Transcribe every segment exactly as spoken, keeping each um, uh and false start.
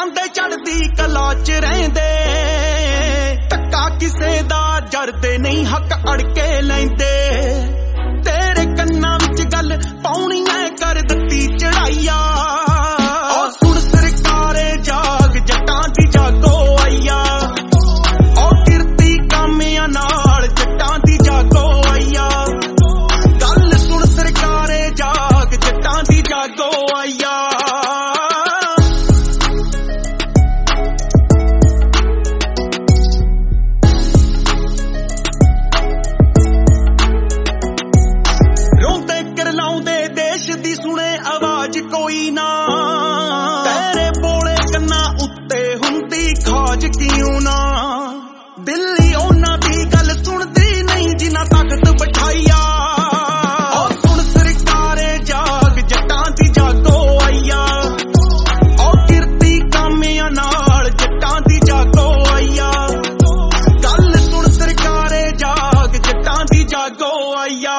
ਜਾਂਦੇ ਚੜਦੀ ਕਲਾ ਚ ਰਹਿੰਦੇ ਧੱਕਾ ਕਿਸੇ ਦਾ ਜਰਦੇ ਨਹੀਂ ਹੱਕ ਅੜਕੇ ਲੈਂਦੇ ਤੇਰੇ ਕੰਨਾਂ ਵਿੱਚ ਗੱਲ ਪਾਉਣੀ ਐ ਕਰ ਦਿੱਤੀ ਚੜਾਈਆ ਉਹ ਸੁਣ ਸਰਕਾਰੇ ਜਾਗ ਜੱਟਾਂ ਦੀ ਜਾਗੋ ਆਈਆ ਉਹ ਕਿਰਤੀ ਕਾਮਿਆਂ ਨਾਲ ਜੱਟਾਂ ਦੀ ਜਾਗੋ ਆਈਆ ਗੱਲ ਸੁਣ ਸਰਕਾਰੇ ਜਾਗ ਜੱਟਾਂ ਦੀ ਜਾਗੋ ਆਈਆ ਕੋਈ ਨਾ ਤੇਰੇ ਬੋਲੇ ਕੰਨਾਂ ਉੱਤੇ ਹੁੰਦੀ ਖਾਜ ਕਿਉਂ ਨਾ ਦਿੱਲੀ ਉਹਨਾਂ ਦੀ ਗੱਲ ਸੁਣਦੀ ਨਹੀਂ ਜਿਨ੍ਹਾਂ ਤਾਕਤ ਬਿਠਾਈਆ ਉਹ ਸੁਣ ਸਰਕਾਰੇ ਜਾਗ ਜੱਟਾਂ ਦੀ ਜਾਗੋ ਆਈਆ ਉਹ ਕਿਰਤੀ ਕਾਮਿਆਂ ਨਾਲ ਜੱਟਾਂ ਦੀ ਜਾਗੋ ਆਈਆ ਗੱਲ ਸੁਣ ਸਰਕਾਰੇ ਜਾਗ ਜੱਟਾਂ ਦੀ ਜਾਗੋ ਆਈਆ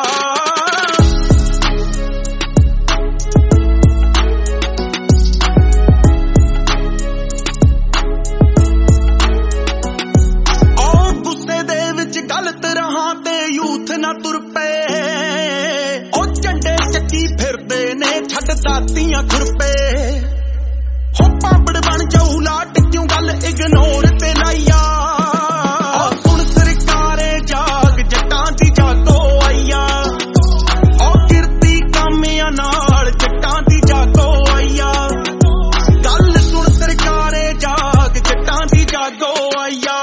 ਗਲਤ ਰਹਾਂ ਤੇ ਯੂਥ ਨਾ ਤੁਰ ਪਏ ਉਹ ਝੰਡੇ ਚੱਕੀ ਫਿਰਦੇ ਨੇ ਛੱਡ ਦਾਤੀਆਂ ਖੁਰਪੇ ਹੋ ਪਾਪੜ ਬਣ ਜਾਊ ਲਾਟ ਕਿਉਂ ਗੱਲ ਇਗਨੋਰ ਤੇ ਲਾਈਆ ਉਹ ਸੁਣ ਸਰਕਾਰੇ ਜਾਗ ਜੱਟਾਂ ਦੀ ਜਾਗੋ ਆਈਆ ਉਹ ਕਿਰਤੀ ਕਾਮਿਆਂ ਨਾਲ ਜੱਟਾਂ ਦੀ ਜਾਗੋ ਆਈਆ ਗੱਲ ਸੁਣ ਸਰਕਾਰੇ ਜਾਗ ਜੱਟਾਂ ਦੀ ਜਾਗੋ ਆਈਆ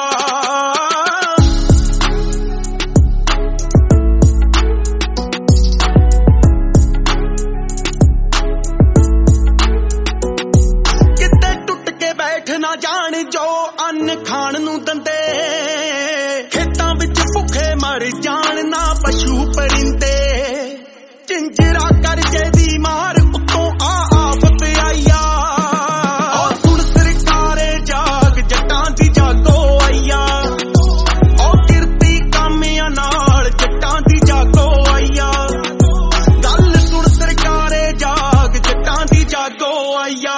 ਨਾ ਜਾਣ ਜੋ ਅੰਨ ਖਾਣ ਨੂੰ ਦੰਦੇ ਖੇਤਾਂ ਵਿੱਚ ਭੁੱਖੇ ਮਰ ਜਾਣ ਨਾ ਪਸ਼ੂ ਪਰਿੰਦੇ ਚਿੰਜਰਾ ਕਰਜੇ ਦੀ ਮਾਰ ਉੱਤੋਂ ਆ ਆਫਤ ਆਈਆ ਉਹ ਸੁਣ ਸਰਕਾਰੇ ਜਾਗ ਜੱਟਾਂ ਦੀ ਜਾਗੋ ਆਈਆ ਉਹ ਕਿਰਤੀ ਕਾਮਿਆਂ ਨਾਲ ਜੱਟਾਂ ਦੀ ਜਾਗੋ ਆਈਆ ਗੱਲ ਸੁਣ ਸਰਕਾਰੇ ਜਾਗ ਜੱਟਾਂ ਦੀ ਜਾਗੋ ਆਈਆ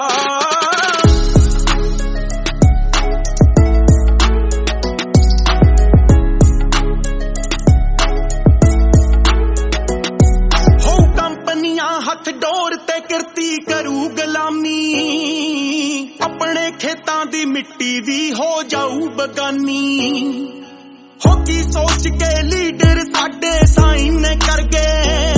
ਹੱਥ ਡੋਰ ਤੇ ਕਿਰਤੀ ਕਰੂ ਗੁਲਾਮੀ ਆਪਣੇ ਖੇਤਾਂ ਦੀ ਮਿੱਟੀ ਦੀ ਹੋ ਜਾਊ ਬਗਾਨੀ ਹੋ ਕੀ ਸੋਚ ਕੇ ਲੀਡਰ ਸਾਡੇ ਸਾਈਨ ਕਰ ਗਏ